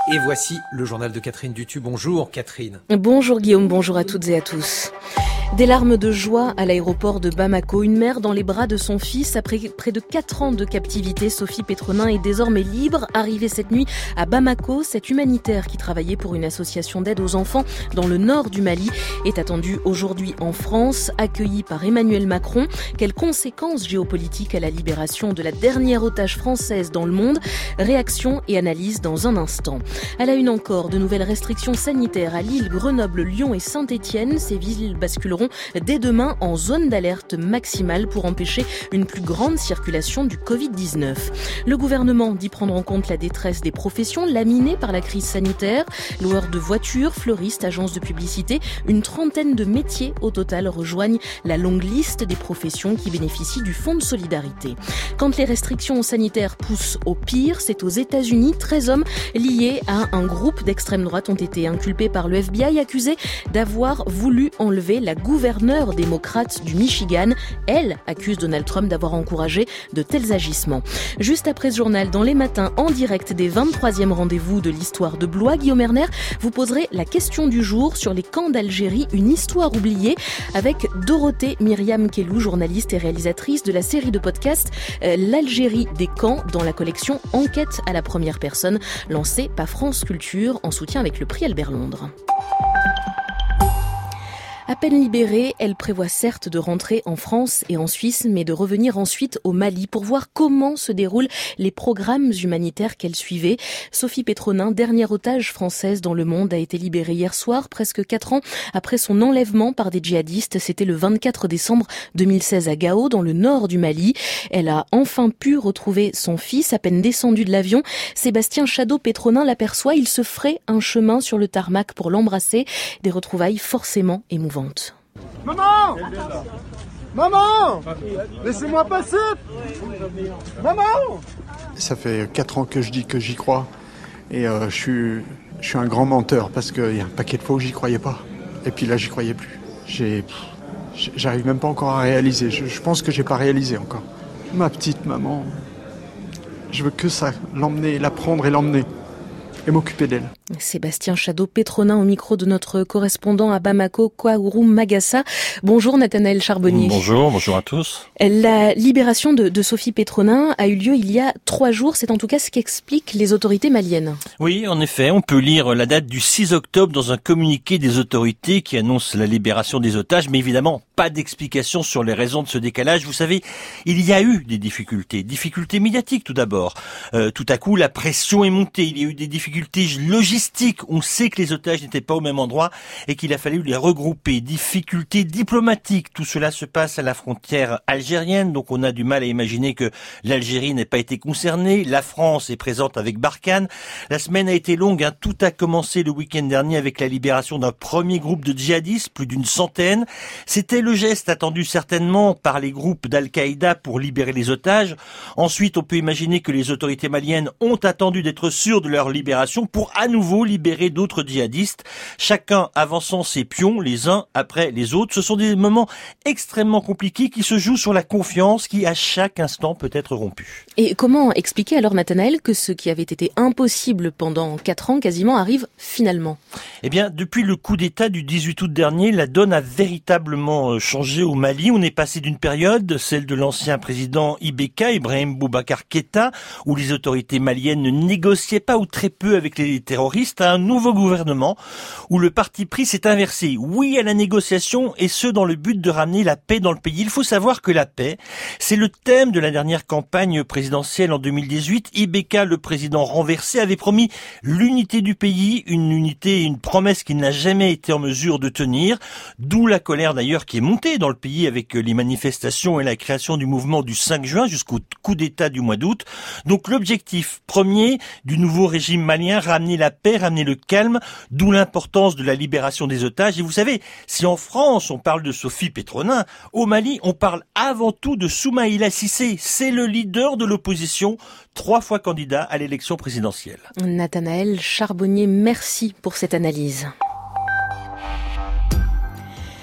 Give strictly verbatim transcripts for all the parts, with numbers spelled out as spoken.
Et voici le journal de Catherine Dutu. Bonjour Catherine. Bonjour Guillaume, bonjour à toutes et à tous. Des larmes de joie à l'aéroport de Bamako. Une mère dans les bras de son fils. Après près de quatre ans de captivité, Sophie Petronin est désormais libre. Arrivée cette nuit à Bamako, cette humanitaire qui travaillait pour une association d'aide aux enfants dans le nord du Mali est attendue aujourd'hui en France, accueillie par Emmanuel Macron. Quelles conséquences géopolitiques à la libération de la dernière otage française dans le monde? Réaction et analyse dans un instant. À la une encore, de nouvelles restrictions sanitaires à Lille, Grenoble, Lyon et Saint-Étienne. Ces villes basculeront dès demain en zone d'alerte maximale pour empêcher une plus grande circulation du covid dix-neuf. Le gouvernement dit prendre en compte la détresse des professions laminées par la crise sanitaire. Loueurs de voitures, fleuristes, agences de publicité, une trentaine de métiers au total rejoignent la longue liste des professions qui bénéficient du fonds de solidarité. Quand les restrictions sanitaires poussent au pire, c'est aux États-Unis. treize hommes liés à un groupe d'extrême droite ont été inculpés par le F B I, accusés d'avoir voulu enlever la gouverneure démocrate du Michigan. Elle accuse Donald Trump d'avoir encouragé de tels agissements. Juste après ce journal, dans les matins, en direct des vingt-troisième rendez-vous de l'histoire de Blois, Guillaume Erner vous poserez la question du jour sur les camps d'Algérie, une histoire oubliée, avec Dorothée Myriam Kellou, journaliste et réalisatrice de la série de podcasts euh, L'Algérie des camps, dans la collection Enquête à la première personne, lancée par France Culture en soutien avec le prix Albert Londres. À peine libérée, elle prévoit certes de rentrer en France et en Suisse, mais de revenir ensuite au Mali pour voir comment se déroulent les programmes humanitaires qu'elle suivait. Sophie Petronin, dernière otage française dans le monde, a été libérée hier soir, presque quatre ans après son enlèvement par des djihadistes. C'était le vingt-quatre décembre deux mille seize à Gao, dans le nord du Mali. Elle a enfin pu retrouver son fils, à peine descendu de l'avion. Sébastien Chadeau-Petronin l'aperçoit, il se fraye un chemin sur le tarmac pour l'embrasser. Des retrouvailles forcément émouvantes. Maman! Maman! Laissez-moi passer! Maman! Ça fait quatre ans que je dis que j'y crois. Et euh, je suis, je suis un grand menteur parce qu'il y a un paquet de fois où j'y croyais pas. Et puis là, j'y croyais plus. J'ai, j'arrive même pas encore à réaliser. Je, je pense que j'ai pas réalisé encore. Ma petite maman, je veux que ça, l'emmener, la prendre et l'emmener. Et m'occuper d'elle. Sébastien Chadeau-Petronin au micro de notre correspondant à Bamako, Kwaourou Magassa. Bonjour Nathanaël Charbonnier. Bonjour, bonjour à tous. La libération de, de Sophie Petronin a eu lieu il y a trois jours. C'est en tout cas ce qu'expliquent les autorités maliennes. Oui, en effet, on peut lire la date du six octobre dans un communiqué des autorités qui annonce la libération des otages, mais évidemment pas d'explication sur les raisons de ce décalage. Vous savez, il y a eu des difficultés, difficultés médiatiques tout d'abord. Euh, tout à coup, la pression est montée, il y a eu des difficultés logistiques. On sait que les otages n'étaient pas au même endroit et qu'il a fallu les regrouper. Difficultés diplomatiques. Tout cela se passe à la frontière algérienne, donc on a du mal à imaginer que l'Algérie n'ait pas été concernée. La France est présente avec Barkhane. La semaine a été longue, hein. Tout a commencé le week-end dernier avec la libération d'un premier groupe de djihadistes, plus d'une centaine. C'était le geste attendu certainement par les groupes d'Al-Qaïda pour libérer les otages. Ensuite, on peut imaginer que les autorités maliennes ont attendu d'être sûres de leur libération pour à nouveau libérer d'autres djihadistes, chacun avançant ses pions les uns après les autres. Ce sont des moments extrêmement compliqués qui se jouent sur la confiance qui à chaque instant peut être rompue. Et comment expliquer alors, Nathanaël, que ce qui avait été impossible pendant quatre ans quasiment arrive finalement? Eh bien, depuis le coup d'État du dix-huit août dernier, la donne a véritablement changé au Mali. On est passé d'une période, celle de l'ancien président I B K, Ibrahim Boubacar Keïta, où les autorités maliennes ne négociaient pas ou très peu avec les terroristes, à un nouveau gouvernement où le parti pris s'est inversé. Oui à la négociation, et ce dans le but de ramener la paix dans le pays. Il faut savoir que la paix, c'est le thème de la dernière campagne présidentielle en deux mille dix-huit. I B K, le président renversé, avait promis l'unité du pays, une unité, une promesse qu'il n'a jamais été en mesure de tenir, d'où la colère d'ailleurs qui est montée dans le pays avec les manifestations et la création du mouvement du cinq juin jusqu'au coup d'État du mois d'août. Donc l'objectif premier du nouveau régime malien, ramener la paix, ramener le calme, d'où l'importance de la libération des otages. Et vous savez, si en France on parle de Sophie Petronin, au Mali on parle avant tout de Soumaïla Cissé. C'est le leader de l'opposition, trois fois candidat à l'élection présidentielle. Nathanaël Charbonnier, merci pour cette analyse.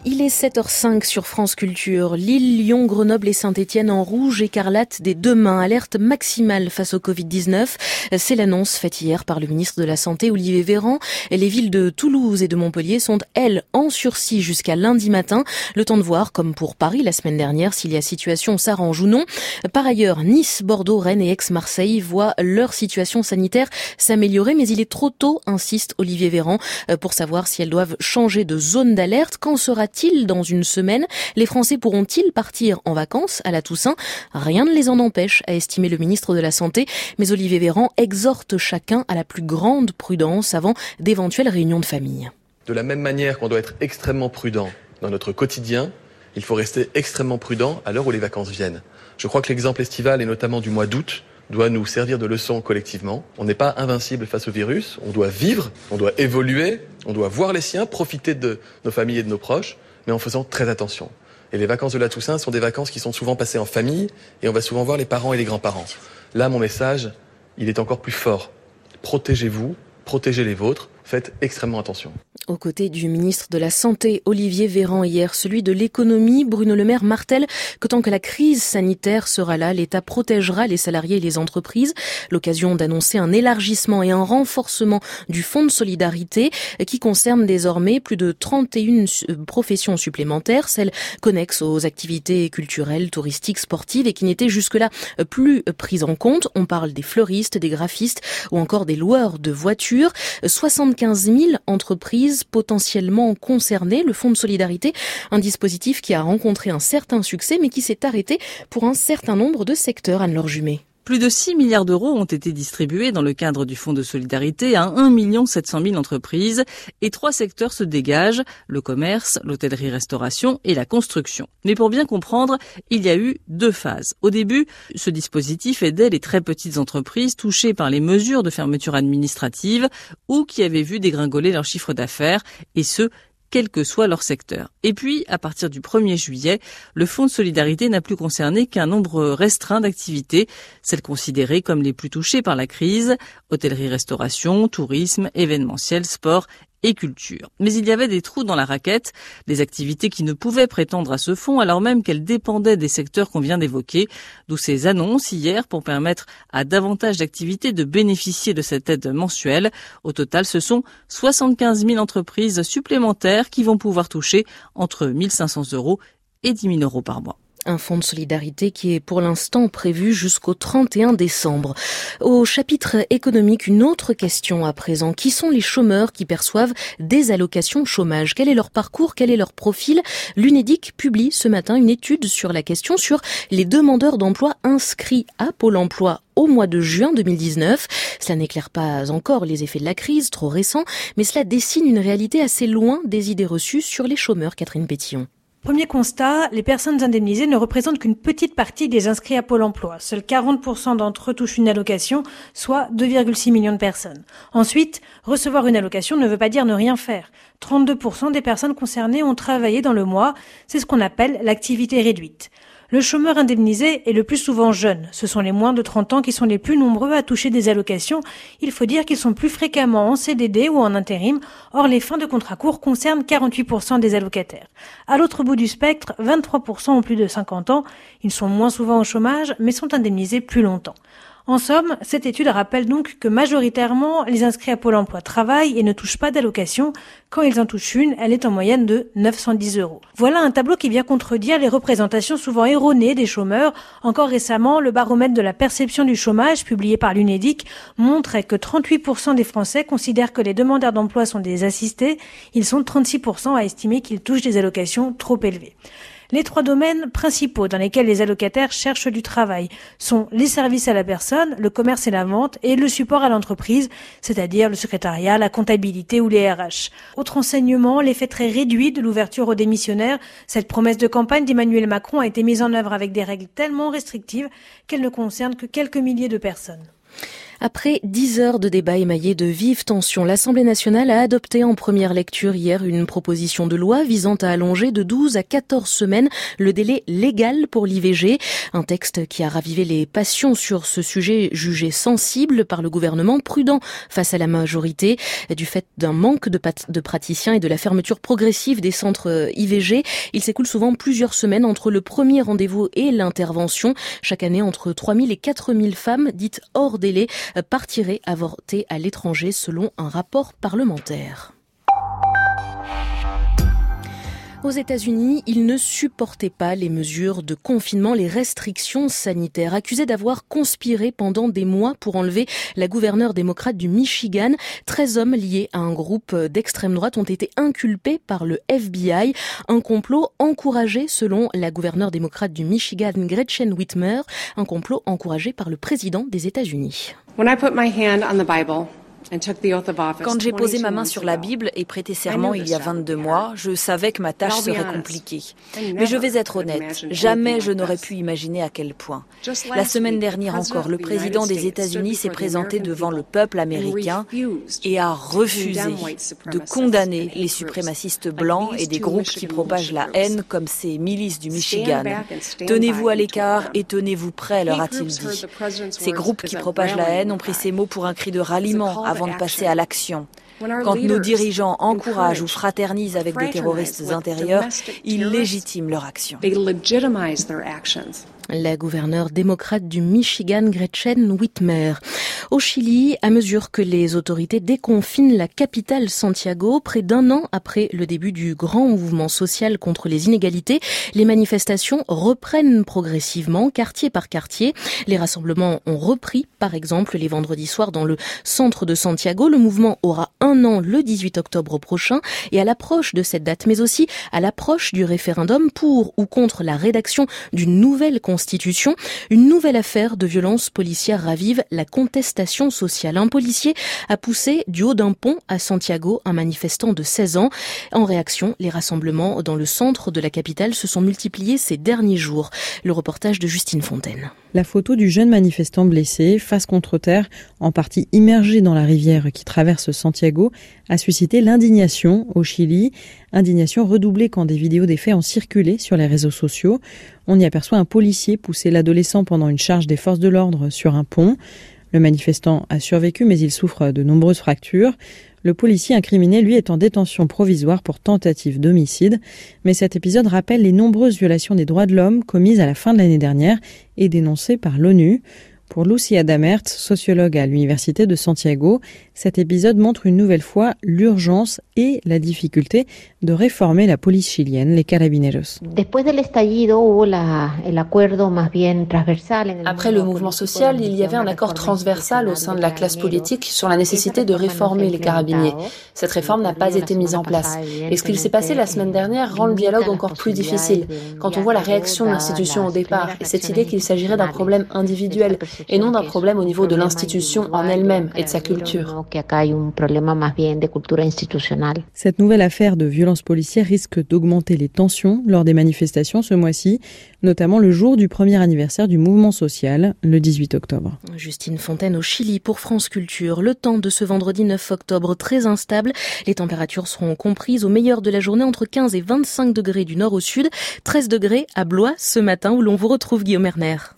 Il est sept heures cinq sur France Culture. Lille, Lyon, Grenoble et Saint-Étienne en rouge écarlate des deux mains. Alerte maximale face au covid dix-neuf. C'est l'annonce faite hier par le ministre de la Santé, Olivier Véran. Les villes de Toulouse et de Montpellier sont, elles, en sursis jusqu'à lundi matin. Le temps de voir, comme pour Paris la semaine dernière, si la situation s'arrange ou non. Par ailleurs, Nice, Bordeaux, Rennes et Aix-Marseille voient leur situation sanitaire s'améliorer, mais il est trop tôt, insiste Olivier Véran, pour savoir si elles doivent changer de zone d'alerte. Quand sera-t-il dans une semaine? Les Français pourront-ils partir en vacances à la Toussaint? Rien ne les en empêche, a estimé le ministre de la Santé. Mais Olivier Véran exhorte chacun à la plus grande prudence avant d'éventuelles réunions de famille. De la même manière qu'on doit être extrêmement prudent dans notre quotidien, il faut rester extrêmement prudent à l'heure où les vacances viennent. Je crois que l'exemple estival, et notamment du mois d'août, doit nous servir de leçon collectivement. On n'est pas invincible face au virus, on doit vivre, on doit évoluer, on doit voir les siens, profiter de nos familles et de nos proches, mais en faisant très attention. Et les vacances de la Toussaint sont des vacances qui sont souvent passées en famille, et on va souvent voir les parents et les grands-parents. Là, mon message, il est encore plus fort. Protégez-vous, protégez les vôtres, faites extrêmement attention. Aux côtés du ministre de la Santé, Olivier Véran, hier, celui de l'économie, Bruno Le Maire, martèle que tant que la crise sanitaire sera là, l'État protégera les salariés et les entreprises. L'occasion d'annoncer un élargissement et un renforcement du fonds de solidarité qui concerne désormais plus de trente et une professions supplémentaires, celles connexes aux activités culturelles, touristiques, sportives et qui n'étaient jusque-là plus prises en compte. On parle des fleuristes, des graphistes ou encore des loueurs de voitures. soixante-quinze mille entreprises potentiellement concernées. Le Fonds de solidarité, un dispositif qui a rencontré un certain succès mais qui s'est arrêté pour un certain nombre de secteurs. Anne-Laure Jumet. Plus de six milliards d'euros ont été distribués dans le cadre du Fonds de solidarité à un million sept cent mille entreprises et trois secteurs se dégagent, le commerce, l'hôtellerie-restauration et la construction. Mais pour bien comprendre, il y a eu deux phases. Au début, ce dispositif aidait les très petites entreprises touchées par les mesures de fermeture administrative ou qui avaient vu dégringoler leur chiffre d'affaires, et ce, quel que soit leur secteur. Et puis, à partir du premier juillet, le Fonds de solidarité n'a plus concerné qu'un nombre restreint d'activités, celles considérées comme les plus touchées par la crise, hôtellerie-restauration, tourisme, événementiel, sport et culture. Mais il y avait des trous dans la raquette, des activités qui ne pouvaient prétendre à ce fonds alors même qu'elles dépendaient des secteurs qu'on vient d'évoquer, d'où ces annonces hier pour permettre à davantage d'activités de bénéficier de cette aide mensuelle. Au total, ce sont soixante-quinze mille entreprises supplémentaires qui vont pouvoir toucher entre mille cinq cents euros et dix mille euros par mois. Un fonds de solidarité qui est pour l'instant prévu jusqu'au trente et un décembre. Au chapitre économique, une autre question à présent. Qui sont les chômeurs qui perçoivent des allocations chômage? Quel est leur parcours? Quel est leur profil? L'Unédic publie ce matin une étude sur la question sur les demandeurs d'emploi inscrits à Pôle emploi au mois de juin deux mille dix-neuf. Cela n'éclaire pas encore les effets de la crise, trop récents, mais cela dessine une réalité assez loin des idées reçues sur les chômeurs. Catherine Pétillon. Premier constat, les personnes indemnisées ne représentent qu'une petite partie des inscrits à Pôle emploi. Seuls quarante pour cent d'entre eux touchent une allocation, soit deux virgule six millions de personnes. Ensuite, recevoir une allocation ne veut pas dire ne rien faire. trente-deux pour cent des personnes concernées ont travaillé dans le mois. C'est ce qu'on appelle l'activité réduite. Le chômeur indemnisé est le plus souvent jeune. Ce sont les moins de trente ans qui sont les plus nombreux à toucher des allocations. Il faut dire qu'ils sont plus fréquemment en C D D ou en intérim. Or, les fins de contrat court concernent quarante-huit pour cent des allocataires. À l'autre bout du spectre, vingt-trois pour cent ont plus de cinquante ans. Ils sont moins souvent au chômage, mais sont indemnisés plus longtemps. En somme, cette étude rappelle donc que majoritairement, les inscrits à Pôle emploi travaillent et ne touchent pas d'allocation. Quand ils en touchent une, elle est en moyenne de neuf cent dix euros. Voilà un tableau qui vient contredire les représentations souvent erronées des chômeurs. Encore récemment, le baromètre de la perception du chômage, publié par l'Unédic, montrait que trente-huit pour cent des Français considèrent que les demandeurs d'emploi sont des assistés. Ils sont trente-six pour cent à estimer qu'ils touchent des allocations trop élevées. Les trois domaines principaux dans lesquels les allocataires cherchent du travail sont les services à la personne, le commerce et la vente et le support à l'entreprise, c'est-à-dire le secrétariat, la comptabilité ou les R H. Autre enseignement, l'effet très réduit de l'ouverture aux démissionnaires. Cette promesse de campagne d'Emmanuel Macron a été mise en œuvre avec des règles tellement restrictives qu'elle ne concerne que quelques milliers de personnes. Après dix heures de débat émaillés de vives tensions, l'Assemblée nationale a adopté en première lecture hier une proposition de loi visant à allonger de douze à quatorze semaines le délai légal pour l'I V G. Un texte qui a ravivé les passions sur ce sujet jugé sensible par le gouvernement, prudent face à la majorité. Du fait d'un manque de, pat- de praticiens et de la fermeture progressive des centres I V G, il s'écoule souvent plusieurs semaines entre le premier rendez-vous et l'intervention. Chaque année, entre trois mille et quatre mille femmes dites hors délai partiraient avorter à l'étranger selon un rapport parlementaire. Aux États-Unis, ils ne supportaient pas les mesures de confinement, les restrictions sanitaires. Accusés d'avoir conspiré pendant des mois pour enlever la gouverneure démocrate du Michigan, treize hommes liés à un groupe d'extrême droite ont été inculpés par le F B I. Un complot encouragé, selon la gouverneure démocrate du Michigan, Gretchen Whitmer, un complot encouragé par le président des États-Unis. When I put my hand on the Bible, Quand j'ai posé ma main sur la Bible et prêté serment il y a vingt-deux mois, je savais que ma tâche serait compliquée. Mais je vais être honnête, jamais je n'aurais pu imaginer à quel point. La semaine dernière encore, le président des États-Unis s'est présenté devant le peuple américain et a refusé de condamner les suprémacistes blancs et des groupes qui propagent la haine comme ces milices du Michigan. Tenez-vous à l'écart et tenez-vous prêts, leur a-t-il dit. Ces groupes qui propagent la haine ont pris ces mots pour un cri de ralliement avant de passer à l'action. Quand nos dirigeants encouragent ou fraternisent avec des terroristes intérieurs, ils légitiment leur action. La gouverneure démocrate du Michigan, Gretchen Whitmer. Au Chili, à mesure que les autorités déconfinent la capitale Santiago, près d'un an après le début du grand mouvement social contre les inégalités, les manifestations reprennent progressivement, quartier par quartier. Les rassemblements ont repris, par exemple, les vendredis soirs dans le centre de Santiago. Le mouvement aura un an le dix-huit octobre prochain. Et à l'approche de cette date, mais aussi à l'approche du référendum pour ou contre la rédaction d'une nouvelle constitution, une nouvelle affaire de violence policière ravive la contestation sociale. Un policier a poussé du haut d'un pont à Santiago un manifestant de seize ans. En réaction, les rassemblements dans le centre de la capitale se sont multipliés ces derniers jours. Le reportage de Justine Fontaine. La photo du jeune manifestant blessé, face contre terre, en partie immergé dans la rivière qui traverse Santiago, a suscité l'indignation au Chili. Indignation redoublée quand des vidéos des faits ont circulé sur les réseaux sociaux. On y aperçoit un policier pousser l'adolescent pendant une charge des forces de l'ordre sur un pont. Le manifestant a survécu, mais il souffre de nombreuses fractures. Le policier incriminé, lui, est en détention provisoire pour tentative d'homicide. Mais cet épisode rappelle les nombreuses violations des droits de l'homme commises à la fin de l'année dernière et dénoncées par l'ONU. Pour Lucia Damert, sociologue à l'Université de Santiago, cet épisode montre une nouvelle fois l'urgence et la difficulté de réformer la police chilienne, les carabineros. Après le mouvement social, il y avait un accord transversal au sein de la classe politique sur la nécessité de réformer les carabiniers. Cette réforme n'a pas été mise en place. Et ce qu'il s'est passé la semaine dernière rend le dialogue encore plus difficile. Quand on voit la réaction de l'institution au départ et cette idée qu'il s'agirait d'un problème individuel et non d'un problème au niveau de l'institution en elle-même et de sa culture. Cette nouvelle affaire de violence policière risque d'augmenter les tensions lors des manifestations ce mois-ci, notamment le jour du premier anniversaire du mouvement social, le dix-huit octobre. Justine Fontaine au Chili pour France Culture. Le temps de ce vendredi neuf octobre très instable. Les températures seront comprises au meilleur de la journée entre quinze et vingt-cinq degrés du nord au sud, treize degrés à Blois ce matin où l'on vous retrouve Guillaume Erner.